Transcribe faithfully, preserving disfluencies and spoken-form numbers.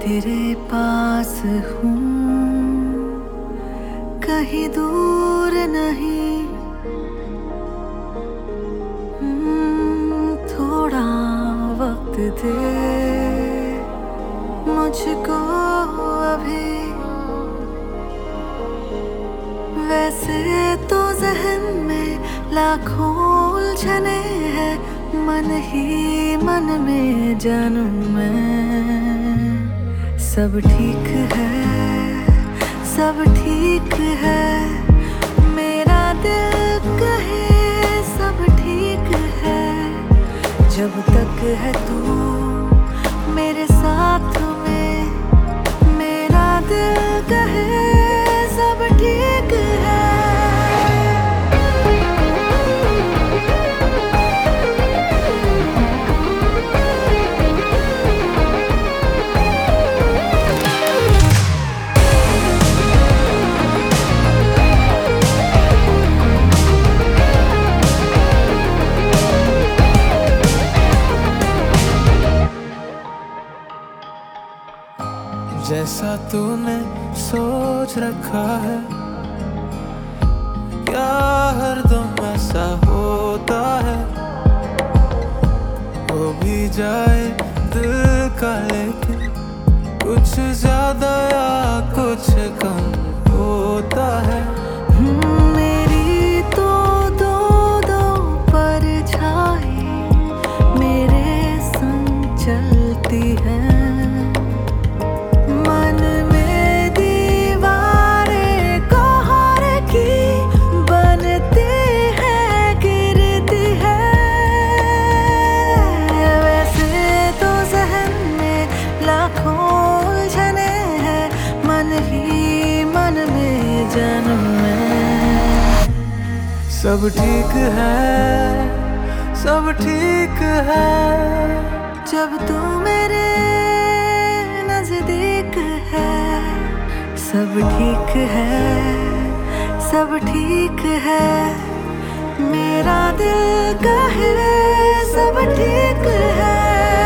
तेरे पास हूँ, कहीं दूर नहीं। थोड़ा वक्त दे मुझको अभी। वैसे तो जहन में लाखों उलझने हैं, मन ही मन में जानूं मैं। सब ठीक है, सब ठीक है, मेरा दिल कहे सब ठीक है। जब तक है तू मेरे साथ में, मेरा दिल कहे सब ठीक है। जैसा तूने सोच रखा है, क्या हरदम ऐसा होता है? हो भी जाए दिल का लेकिन कुछ ज्यादा या कुछ कम होता है। मेरी तो दो दो परछाई मेरे संग चलती है। सब ठीक है, सब ठीक है, जब तू मेरे नजदीक है। सब ठीक है, सब ठीक है, मेरा दिल कहे सब ठीक है।